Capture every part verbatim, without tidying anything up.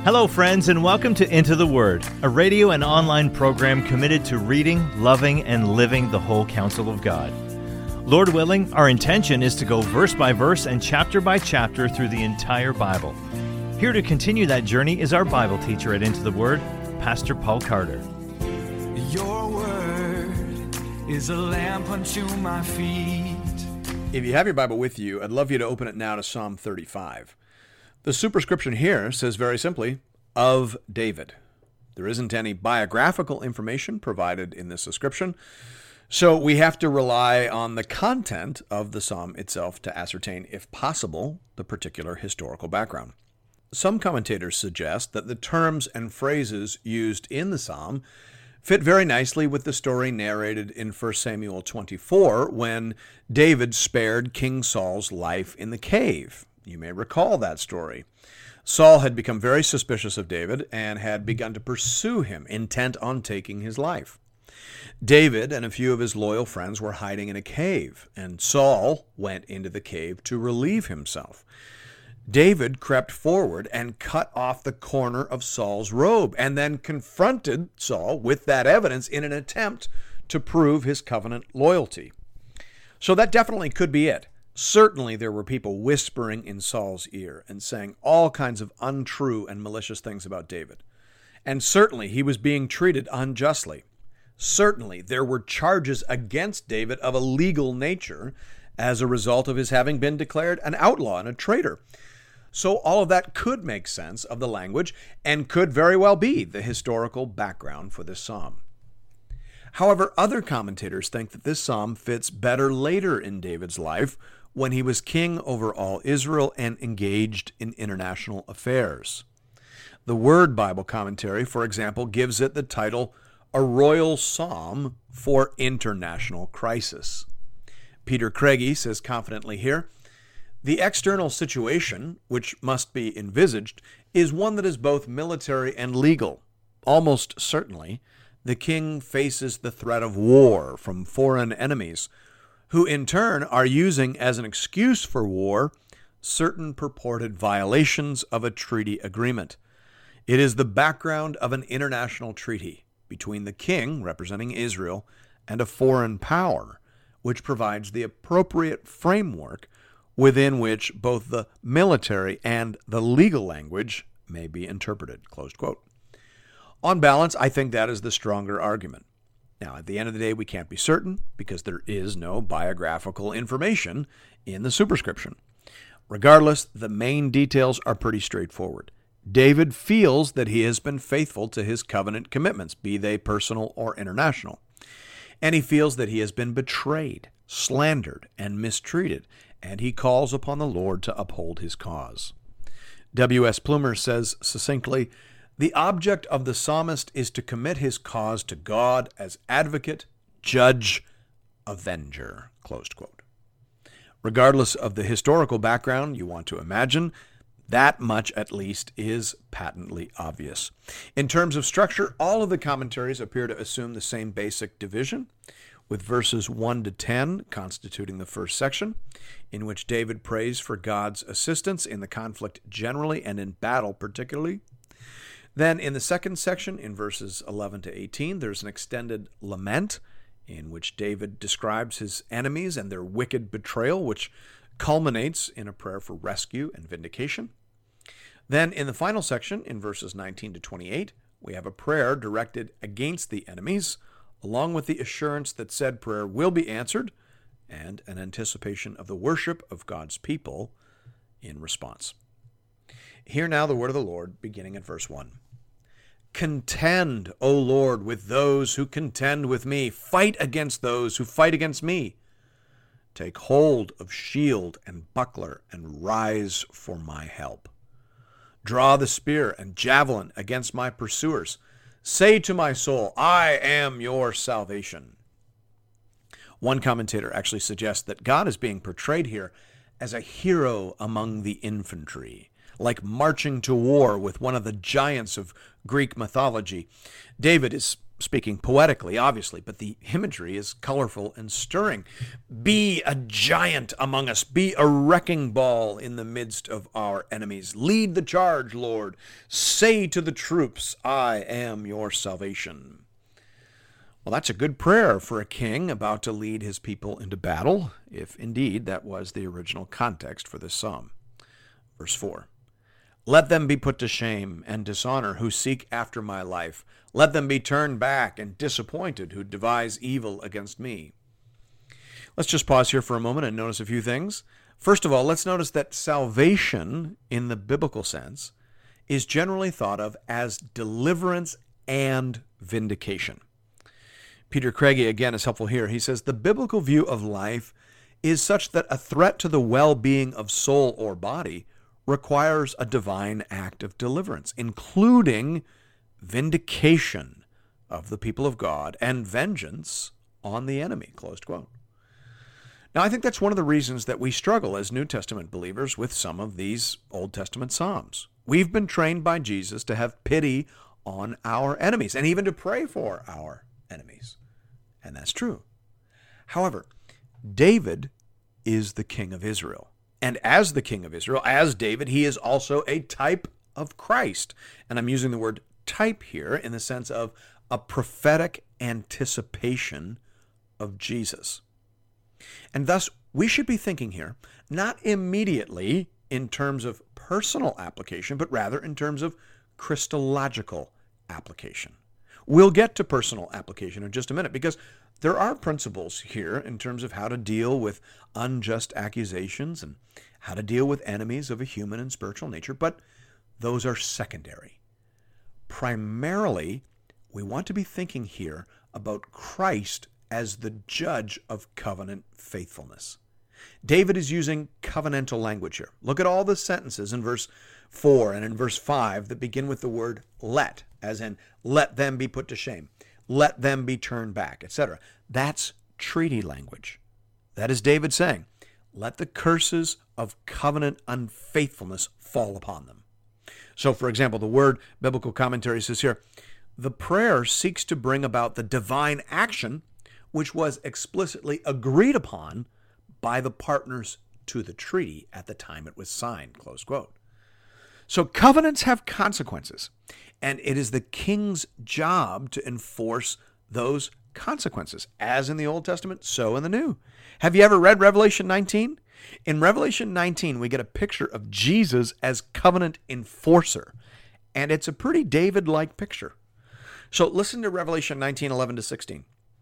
Hello, friends, and welcome to Into the Word, a radio and online program committed to reading, loving, and living the whole counsel of God. Lord willing, our intention is to go verse by verse and chapter by chapter through the entire Bible. Here to continue that journey is our Bible teacher at Into the Word, Pastor Paul Carter. Your word is a lamp unto my feet. If you have your Bible with you, I'd love you to open it now to Psalm thirty-five. The superscription here says very simply, of David. There isn't any biographical information provided in this description, so we have to rely on the content of the psalm itself to ascertain, if possible, the particular historical background. Some commentators suggest that the terms and phrases used in the psalm fit very nicely with the story narrated in First Samuel twenty-four when David spared King Saul's life in the cave. You may recall that story. Saul had become very suspicious of David and had begun to pursue him, intent on taking his life. David and a few of his loyal friends were hiding in a cave, and Saul went into the cave to relieve himself. David crept forward and cut off the corner of Saul's robe, and then confronted Saul with that evidence in an attempt to prove his covenant loyalty. So that definitely could be it. Certainly there were people whispering in Saul's ear and saying all kinds of untrue and malicious things about David. And certainly he was being treated unjustly. Certainly there were charges against David of a legal nature as a result of his having been declared an outlaw and a traitor. So all of that could make sense of the language and could very well be the historical background for this psalm. However, other commentators think that this psalm fits better later in David's life when he was king over all Israel and engaged in international affairs. The Word Bible Commentary, for example, gives it the title, A Royal Psalm for International Crisis. Peter Craigie says confidently here, the external situation, which must be envisaged, is one that is both military and legal. Almost certainly, the king faces the threat of war from foreign enemies, who in turn are using as an excuse for war certain purported violations of a treaty agreement. It is the background of an international treaty between the king, representing Israel, and a foreign power, which provides the appropriate framework within which both the military and the legal language may be interpreted. Closed quote. On balance, I think that is the stronger argument. Now, at the end of the day, we can't be certain because there is no biographical information in the superscription. Regardless, the main details are pretty straightforward. David feels that he has been faithful to his covenant commitments, be they personal or international. And he feels that he has been betrayed, slandered, and mistreated, and he calls upon the Lord to uphold his cause. W S Plumer says succinctly, the object of the psalmist is to commit his cause to God as advocate, judge, avenger. Closed quote. Regardless of the historical background you want to imagine, that much at least is patently obvious. In terms of structure, all of the commentaries appear to assume the same basic division, with verses one to ten constituting the first section, in which David prays for God's assistance in the conflict generally and in battle particularly. Then in the second section, in verses eleven to eighteen, there's an extended lament in which David describes his enemies and their wicked betrayal, which culminates in a prayer for rescue and vindication. Then in the final section, in verses nineteen to twenty-eight, we have a prayer directed against the enemies, along with the assurance that said prayer will be answered and an anticipation of the worship of God's people in response. Hear now the word of the Lord, beginning at verse one. Contend, O Lord, with those who contend with me. Fight against those who fight against me. Take hold of shield and buckler and rise for my help. Draw the spear and javelin against my pursuers. Say to my soul, I am your salvation. One commentator actually suggests that God is being portrayed here as a hero among the infantry, like marching to war with one of the giants of Greek mythology. David is speaking poetically, obviously, but the imagery is colorful and stirring. Be a giant among us. Be a wrecking ball in the midst of our enemies. Lead the charge, Lord. Say to the troops, I am your salvation. Well, that's a good prayer for a king about to lead his people into battle, if indeed that was the original context for this psalm. Verse four. Let them be put to shame and dishonor who seek after my life. Let them be turned back and disappointed who devise evil against me. Let's just pause here for a moment and notice a few things. First of all, let's notice that salvation, in the biblical sense, is generally thought of as deliverance and vindication. Peter Craigie, again, is helpful here. He says, the biblical view of life is such that a threat to the well-being of soul or body requires a divine act of deliverance, including vindication of the people of God and vengeance on the enemy, closed quote. Now, I think that's one of the reasons that we struggle as New Testament believers with some of these Old Testament Psalms. We've been trained by Jesus to have pity on our enemies and even to pray for our enemies. And that's true. However, David is the king of Israel. And as the king of Israel, as David, he is also a type of Christ. And I'm using the word type here in the sense of a prophetic anticipation of Jesus. And thus, we should be thinking here, not immediately in terms of personal application, but rather in terms of Christological application. We'll get to personal application in just a minute because there are principles here in terms of how to deal with unjust accusations and how to deal with enemies of a human and spiritual nature, but those are secondary. Primarily, we want to be thinking here about Christ as the judge of covenant faithfulness. David is using covenantal language here. Look at all the sentences in verse four and in verse five that begin with the word let, as in let them be put to shame, let them be turned back, et cetera. That's treaty language. That is David saying, let the curses of covenant unfaithfulness fall upon them. So, for example, the Word Biblical Commentary says here, the prayer seeks to bring about the divine action which was explicitly agreed upon by the partners to the treaty at the time it was signed, close quote. So covenants have consequences, and it is the king's job to enforce those consequences, as in the Old Testament, so in the New. Have you ever read Revelation nineteen? In Revelation nineteen, we get a picture of Jesus as covenant enforcer, and it's a pretty David-like picture. So listen to Revelation nineteen, eleven to sixteen.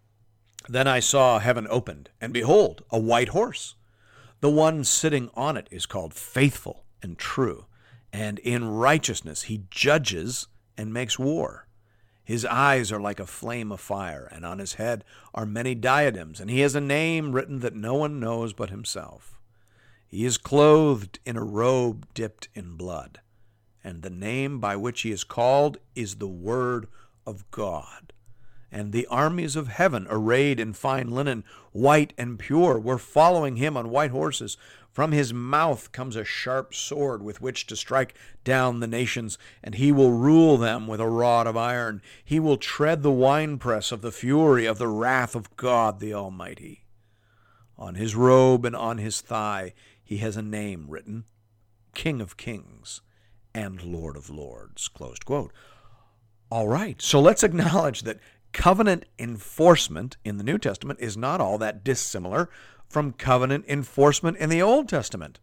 Then I saw heaven opened, and behold, a white horse. The one sitting on it is called Faithful and True, and in righteousness he judges and makes war. His eyes are like a flame of fire, and on his head are many diadems, and he has a name written that no one knows but himself. He is clothed in a robe dipped in blood, and the name by which he is called is the Word of God. And the armies of heaven, arrayed in fine linen, white and pure, were following him on white horses. From his mouth comes a sharp sword with which to strike down the nations, and he will rule them with a rod of iron. He will tread the winepress of the fury of the wrath of God the Almighty. On his robe and on his thigh he has a name written, King of Kings and Lord of Lords. Closed quote. All right, so let's acknowledge that covenant enforcement in the New Testament is not all that dissimilar from covenant enforcement in the Old Testament.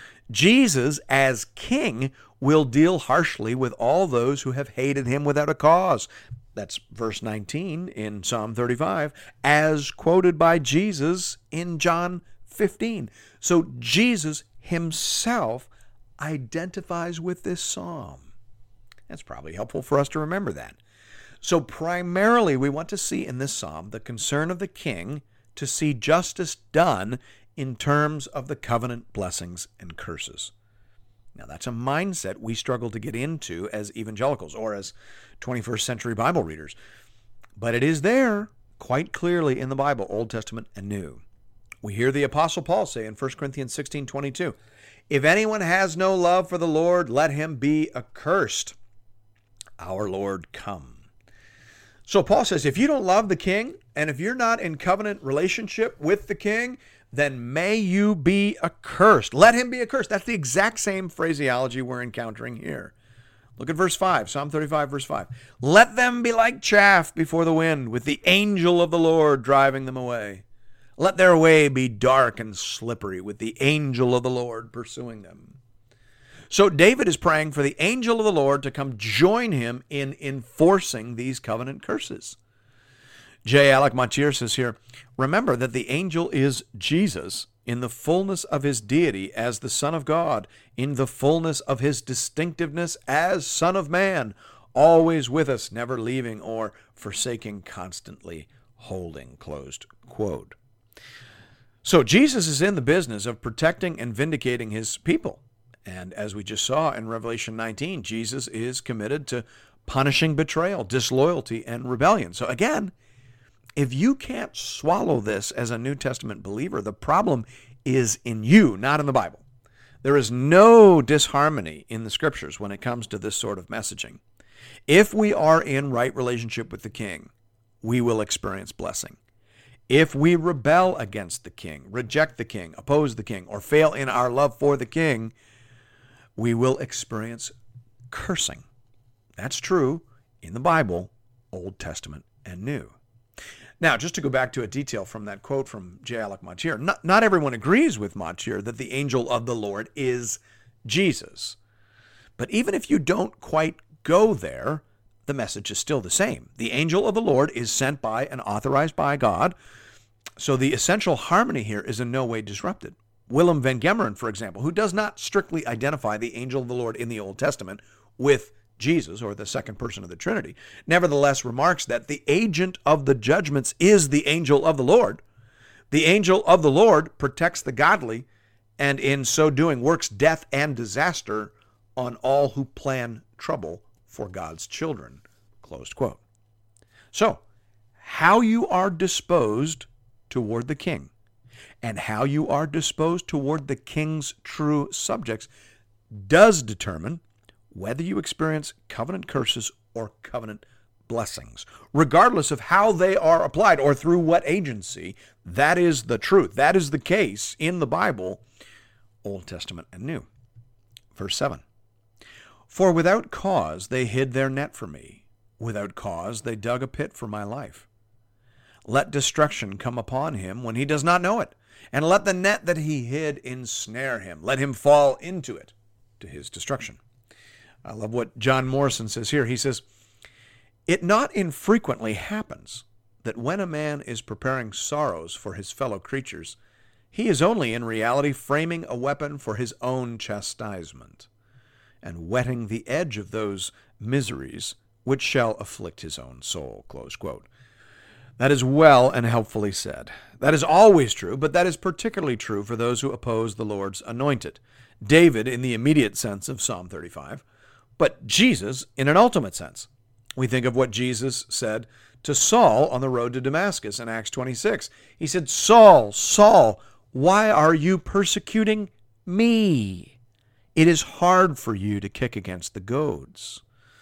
Jesus, as king, will deal harshly with all those who have hated him without a cause. That's verse nineteen in Psalm thirty-five, as quoted by Jesus in John fifteen. So Jesus himself identifies with this psalm. That's probably helpful for us to remember that. So primarily we want to see in this psalm the concern of the king to see justice done in terms of the covenant blessings and curses. Now that's a mindset we struggle to get into as evangelicals or as twenty-first century Bible readers. But it is there quite clearly in the Bible, Old Testament and New. We hear the Apostle Paul say in First Corinthians sixteen twenty-two, if anyone has no love for the Lord, let him be accursed. Our Lord come. So Paul says, if you don't love the king, and if you're not in covenant relationship with the king, then may you be accursed. Let him be accursed. That's the exact same phraseology we're encountering here. Look at verse five, Psalm thirty-five, verse five. Let them be like chaff before the wind, with the angel of the Lord driving them away. Let their way be dark and slippery, with the angel of the Lord pursuing them. So David is praying for the angel of the Lord to come join him in enforcing these covenant curses. J. Alec Motyer says here, remember that the angel is Jesus in the fullness of his deity as the Son of God, in the fullness of his distinctiveness as Son of Man, always with us, never leaving or forsaking, constantly holding, closed quote. So Jesus is in the business of protecting and vindicating his people. And as we just saw in Revelation nineteen, Jesus is committed to punishing betrayal, disloyalty, and rebellion. So again, if you can't swallow this as a New Testament believer, the problem is in you, not in the Bible. There is no disharmony in the Scriptures when it comes to this sort of messaging. If we are in right relationship with the King, we will experience blessing. If we rebel against the King, reject the King, oppose the King, or fail in our love for the King, we will experience cursing. That's true in the Bible, Old Testament and New. Now, just to go back to a detail from that quote from J. Alec Motyer, not, not everyone agrees with Motyer that the angel of the Lord is Jesus. But even if you don't quite go there, the message is still the same. The angel of the Lord is sent by and authorized by God, so the essential harmony here is in no way disrupted. Willem van Gemeren, for example, who does not strictly identify the angel of the Lord in the Old Testament with Jesus, or the second person of the Trinity, nevertheless remarks that the agent of the judgments is the angel of the Lord. The angel of the Lord protects the godly, and in so doing works death and disaster on all who plan trouble for God's children. Closed quote. So, how you are disposed toward the king, and how you are disposed toward the king's true subjects, does determine whether you experience covenant curses or covenant blessings. Regardless of how they are applied or through what agency, that is the truth. That is the case in the Bible, Old Testament and New. Verse seven. For without cause they hid their net for me. Without cause they dug a pit for my life. Let destruction come upon him when he does not know it, and let the net that he hid ensnare him. Let him fall into it to his destruction. I love what John Morrison says here. He says, it not infrequently happens that when a man is preparing sorrows for his fellow creatures, he is only in reality framing a weapon for his own chastisement, and whetting the edge of those miseries which shall afflict his own soul. Close quote. That is well and helpfully said. That is always true, but that is particularly true for those who oppose the Lord's anointed. David in the immediate sense of Psalm thirty-five, but Jesus in an ultimate sense. We think of what Jesus said to Saul on the road to Damascus in Acts twenty-six. He said, Saul, Saul, why are you persecuting me? It is hard for you to kick against the goads.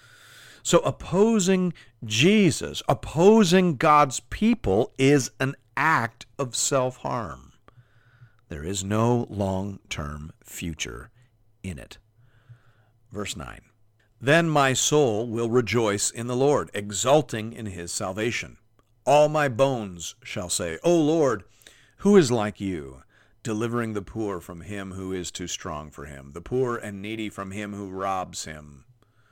So opposing Jesus, opposing God's people, is an act of self-harm. There is no long-term future in it. Verse nine. Then my soul will rejoice in the Lord, exulting in his salvation. All my bones shall say, O Lord, who is like you, delivering the poor from him who is too strong for him, the poor and needy from him who robs him.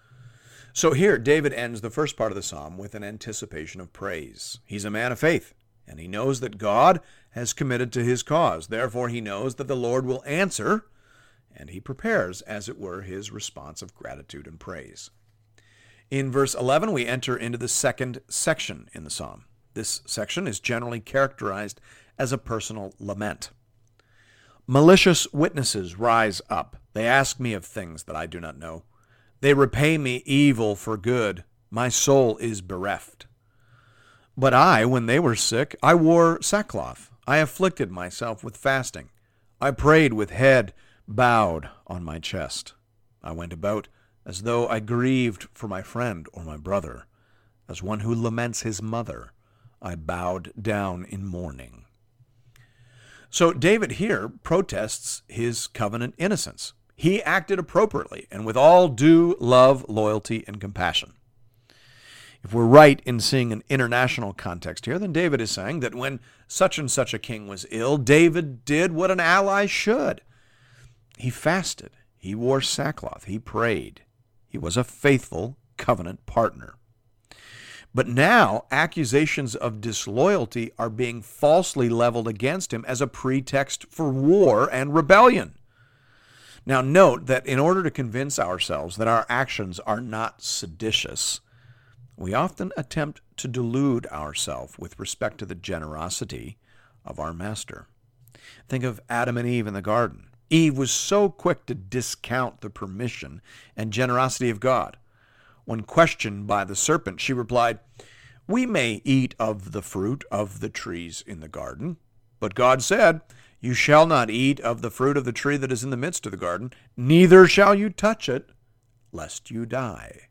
So here, David ends the first part of the psalm with an anticipation of praise. He's a man of faith, and he knows that God has committed to his cause. Therefore, he knows that the Lord will answer, and he prepares, as it were, his response of gratitude and praise. In verse eleven, we enter into the second section in the psalm. This section is generally characterized as a personal lament. Malicious witnesses rise up. They ask me of things that I do not know. They repay me evil for good. My soul is bereft. But I, when they were sick, I wore sackcloth. I afflicted myself with fasting. I prayed with head bowed on my chest. I went about as though I grieved for my friend or my brother, As one who laments his mother, I bowed down in mourning. So David here protests his covenant innocence. He acted appropriately and with all due love, loyalty, and compassion. If we're right in seeing an international context here, then David is saying that when such and such a king was ill, David did what an ally should. He fasted. He wore sackcloth. He prayed. He was a faithful covenant partner. But now accusations of disloyalty are being falsely leveled against him as a pretext for war and rebellion. Now note that in order to convince ourselves that our actions are not seditious, we often attempt to delude ourselves with respect to the generosity of our master. Think of Adam and Eve in the garden. Eve was so quick to discount the permission and generosity of God. When questioned by the serpent, she replied, "We may eat of the fruit of the trees in the garden, but God said, 'You shall not eat of the fruit of the tree that is in the midst of the garden, neither shall you touch it, lest you die.'"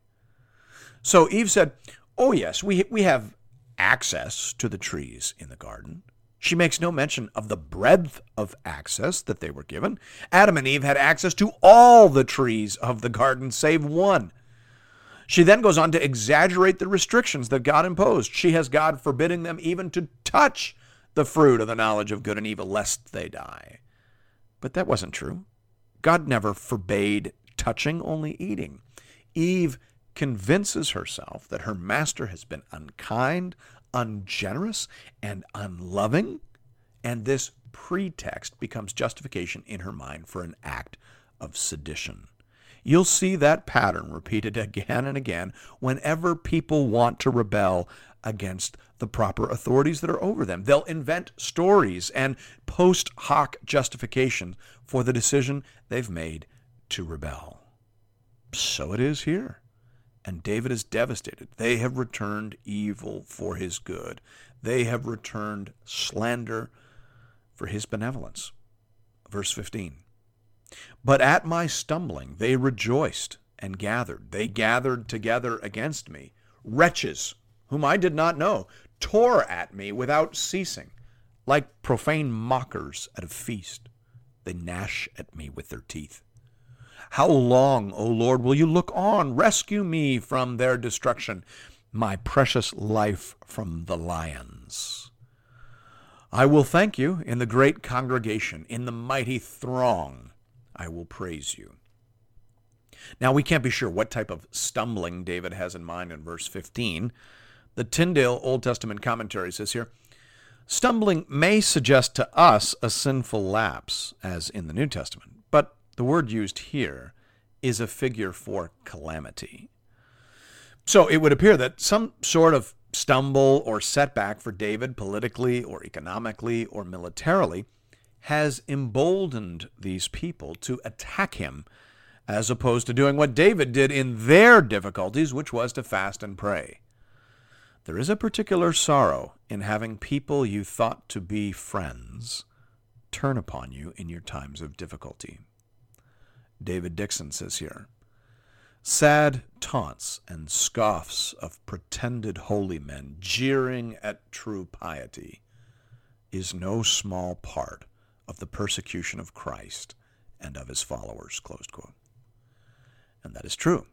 So Eve said, "Oh yes, we, we have access to the trees in the garden." She makes no mention of the breadth of access that they were given. Adam and Eve had access to all the trees of the garden save one. She then goes on to exaggerate the restrictions that God imposed. She has God forbidding them even to touch the fruit of the knowledge of good and evil, lest they die. But that wasn't true. God never forbade touching, only eating. Eve convinces herself that her master has been unkind, ungenerous, and unloving, and this pretext becomes justification in her mind for an act of sedition. You'll see that pattern repeated again and again whenever people want to rebel against the proper authorities that are over them. They'll invent stories and post hoc justification for the decision they've made to rebel. So it is here. And David is devastated. They have returned evil for his good. They have returned slander for his benevolence. Verse fifteen. But at my stumbling they rejoiced and gathered. They gathered together against me. Wretches, whom I did not know, tore at me without ceasing. Like profane mockers at a feast, they gnash at me with their teeth. How long, O Lord, will you look on? Rescue me from their destruction, my precious life from the lions. I will thank you in the great congregation, in the mighty throng. I will praise you. Now, we can't be sure what type of stumbling David has in mind in verse fifteen. The Tyndale Old Testament commentary says here, stumbling may suggest to us a sinful lapse, as in the New Testament, but the word used here is a figure for calamity. So it would appear that some sort of stumble or setback for David, politically or economically or militarily, has emboldened these people to attack him, as opposed to doing what David did in their difficulties, which was to fast and pray. There is a particular sorrow in having people you thought to be friends turn upon you in your times of difficulty. David Dixon says here, sad taunts and scoffs of pretended holy men jeering at true piety is no small part of the persecution of Christ and of his followers, closed quote. And that is true.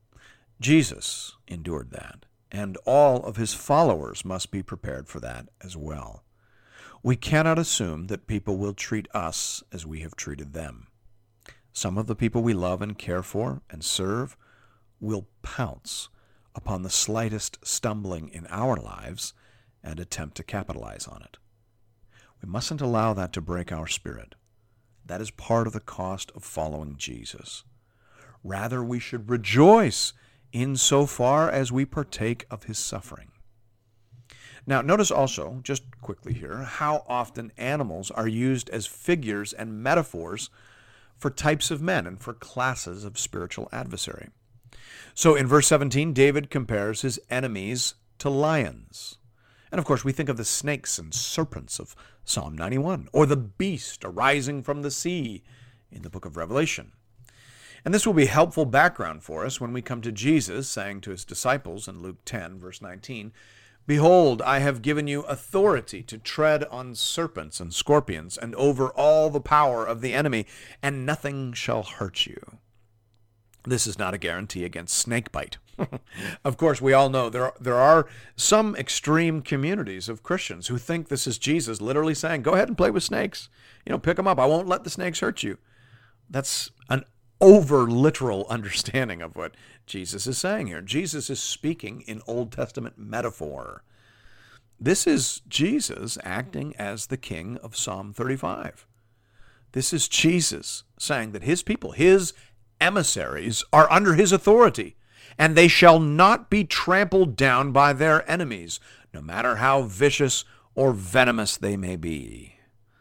Jesus endured that, and all of his followers must be prepared for that as well. We cannot assume that people will treat us as we have treated them. Some of the people we love and care for and serve will pounce upon the slightest stumbling in our lives and attempt to capitalize on it. We mustn't allow that to break our spirit. That is part of the cost of following Jesus. Rather, we should rejoice insofar as we partake of his suffering. Now, notice also, just quickly here, how often animals are used as figures and metaphors for types of men and for classes of spiritual adversary. So in verse seventeen, David compares his enemies to lions. And of course, we think of the snakes and serpents of Psalm ninety-one, or the beast arising from the sea in the book of Revelation. And this will be helpful background for us when we come to Jesus saying to his disciples in Luke ten, verse nineteen, "Behold, I have given you authority to tread on serpents and scorpions and over all the power of the enemy, and nothing shall hurt you." This is not a guarantee against snake bite. Of course, we all know there are, there are some extreme communities of Christians who think this is Jesus literally saying, go ahead and play with snakes. You know, pick them up. I won't let the snakes hurt you. That's an over-literal understanding of what Jesus is saying here. Jesus is speaking in Old Testament metaphor. This is Jesus acting as the king of Psalm thirty-five. This is Jesus saying that his people, his emissaries, are under his authority, and they shall not be trampled down by their enemies, no matter how vicious or venomous they may be.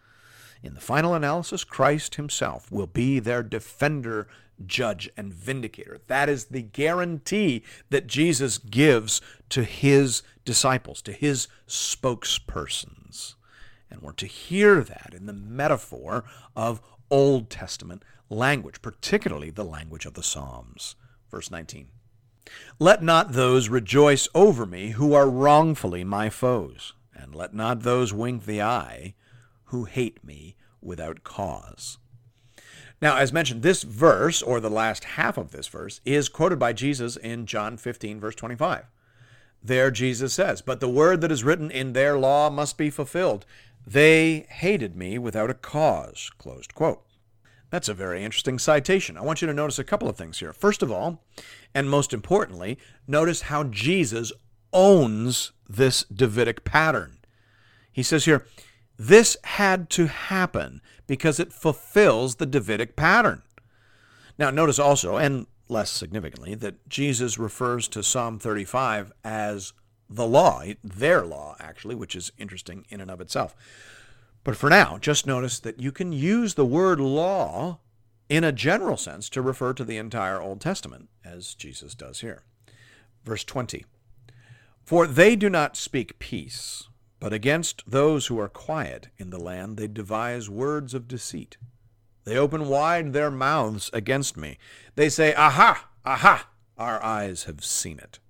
In the final analysis, Christ himself will be their defender, judge, and vindicator. That is the guarantee that Jesus gives to his disciples, to his spokespersons. And we're to hear that in the metaphor of Old Testament language, particularly the language of the Psalms. Verse nineteen, "Let not those rejoice over me who are wrongfully my foes, and let not those wink the eye who hate me without cause." Now, as mentioned, this verse, or the last half of this verse, is quoted by Jesus in John fifteen, verse twenty-five. There Jesus says, "But the word that is written in their law must be fulfilled. They hated me without a cause." Closed quote. That's a very interesting citation. I want you to notice a couple of things here. First of all, and most importantly, notice how Jesus owns this Davidic pattern. He says here, this had to happen because it fulfills the Davidic pattern. Now, notice also, and less significantly, that Jesus refers to Psalm thirty-five as the law, their law, actually, which is interesting in and of itself. But for now, just notice that you can use the word law in a general sense to refer to the entire Old Testament, as Jesus does here. Verse twenty, "For they do not speak peace, but against those who are quiet in the land they devise words of deceit. They open wide their mouths against me. They say, Aha, aha, our eyes have seen it.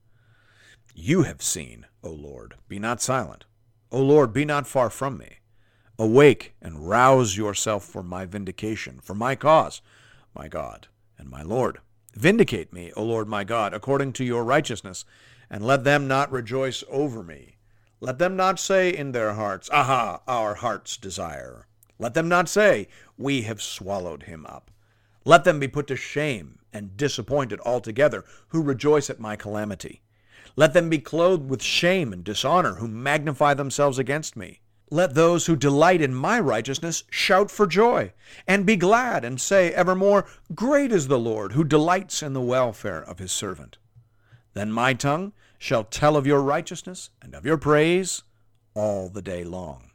You have seen, O Lord, be not silent. O Lord, be not far from me. Awake and rouse yourself for my vindication, for my cause, my God and my Lord. Vindicate me, O Lord my God, according to your righteousness, and let them not rejoice over me. Let them not say in their hearts, Aha, our heart's desire. Let them not say, We have swallowed him up. Let them be put to shame and disappointed altogether, who rejoice at my calamity. Let them be clothed with shame and dishonor, who magnify themselves against me. Let those who delight in my righteousness shout for joy, and be glad, and say evermore, Great is the Lord, who delights in the welfare of his servant. Then my tongue shall tell of your righteousness and of your praise all the day long."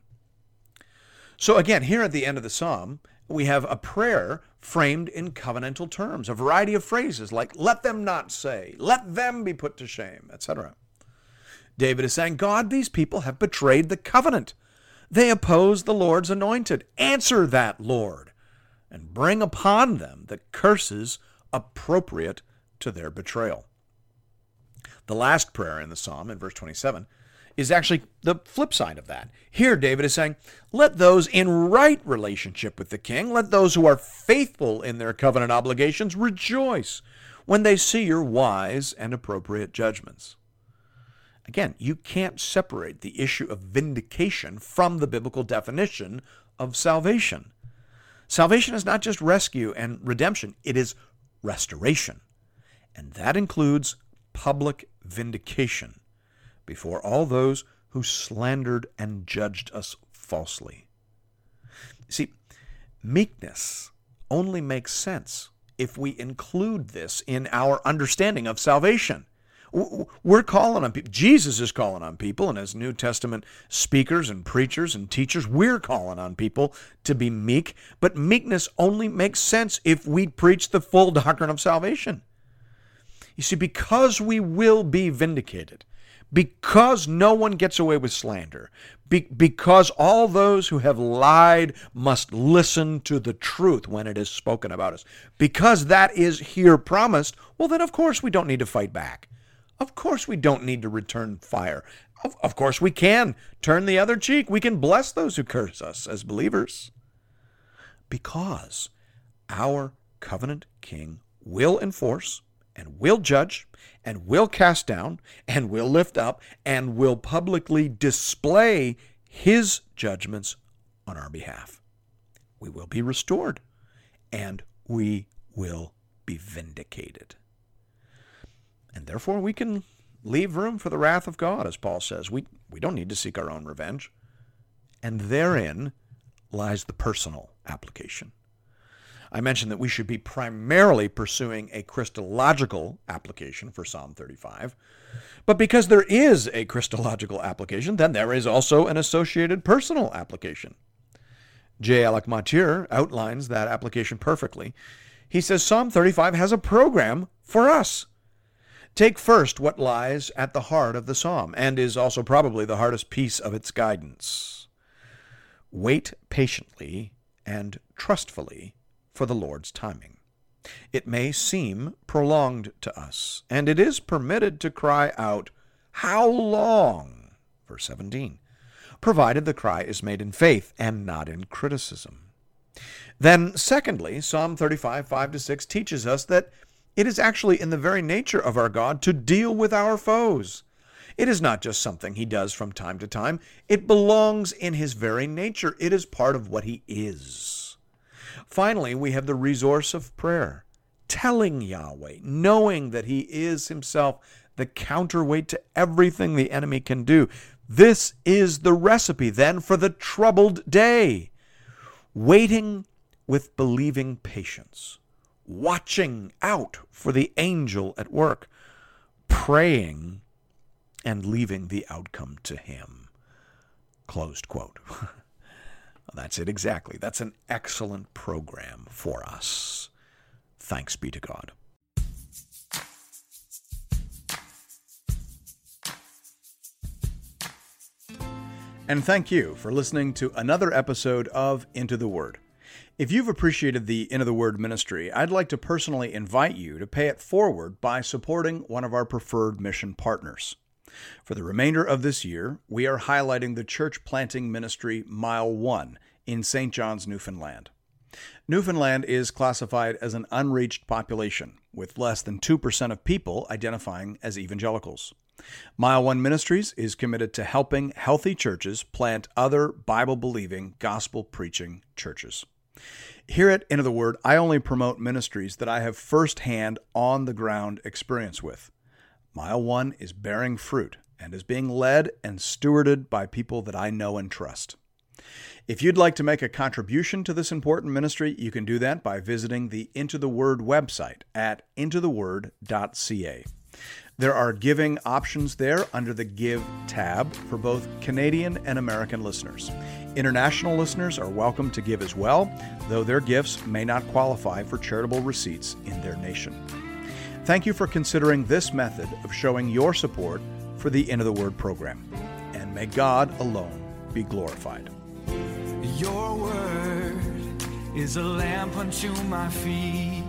So again, here at the end of the psalm, we have a prayer framed in covenantal terms, a variety of phrases like, let them not say, let them be put to shame, et cetera. David is saying, God, these people have betrayed the covenant. They oppose the Lord's anointed. Answer that, Lord, and bring upon them the curses appropriate to their betrayal. The last prayer in the psalm, in verse twenty-seven, is actually the flip side of that. Here, David is saying, let those in right relationship with the king, let those who are faithful in their covenant obligations rejoice when they see your wise and appropriate judgments. Again, you can't separate the issue of vindication from the biblical definition of salvation. Salvation is not just rescue and redemption, it is restoration. And that includes public vindication before all those who slandered and judged us falsely. See, meekness only makes sense if we include this in our understanding of salvation. We're calling on people. Jesus is calling on people, and as New Testament speakers and preachers and teachers, we're calling on people to be meek. But meekness only makes sense if we preach the full doctrine of salvation. You see, because we will be vindicated, because no one gets away with slander, be- because all those who have lied must listen to the truth when it is spoken about us, because that is here promised, well, then of course we don't need to fight back. Of course we don't need to return fire. Of, of course we can turn the other cheek. We can bless those who curse us as believers. Because our covenant king will enforce and will judge and will cast down and will lift up and will publicly display his judgments on our behalf. We will be restored and we will be vindicated. And therefore we can leave room for the wrath of God, as Paul says. We, we don't need to seek our own revenge. And therein lies the personal application. I mentioned that we should be primarily pursuing a Christological application for Psalm thirty-five. But because there is a Christological application, then there is also an associated personal application. J. Alec Motyer outlines that application perfectly. He says Psalm thirty-five has a program for us. Take first what lies at the heart of the psalm, and is also probably the hardest piece of its guidance. Wait patiently and trustfully for the Lord's timing. It may seem prolonged to us, and it is permitted to cry out, "How long?" Verse seventeen, provided the cry is made in faith and not in criticism. Then, secondly, Psalm thirty-five, five to six teaches us that it is actually in the very nature of our God to deal with our foes. It is not just something he does from time to time. It belongs in his very nature. It is part of what he is. Finally, we have the resource of prayer, telling Yahweh, knowing that he is himself the counterweight to everything the enemy can do. This is the recipe then for the troubled day. Waiting with believing patience, watching out for the angel at work, praying and leaving the outcome to him. Closed quote. That's it exactly. That's an excellent program for us. Thanks be to God. And thank you for listening to another episode of Into the Word. If you've appreciated the Into the Word ministry, I'd like to personally invite you to pay it forward by supporting one of our preferred mission partners. For the remainder of this year, we are highlighting the church planting ministry Mile One in Saint John's, Newfoundland. Newfoundland is classified as an unreached population, with less than two percent of people identifying as evangelicals. Mile One Ministries is committed to helping healthy churches plant other Bible-believing, gospel-preaching churches. Here at Into the Word, I only promote ministries that I have firsthand, on-the-ground experience with. Mile One is bearing fruit and is being led and stewarded by people that I know and trust. If you'd like to make a contribution to this important ministry, you can do that by visiting the Into the Word website at into the word dot c a. There are giving options there under the Give tab for both Canadian and American listeners. International listeners are welcome to give as well, though their gifts may not qualify for charitable receipts in their nation. Thank you for considering this method of showing your support for the Into the Word program, and may God alone be glorified. Your word is a lamp unto my feet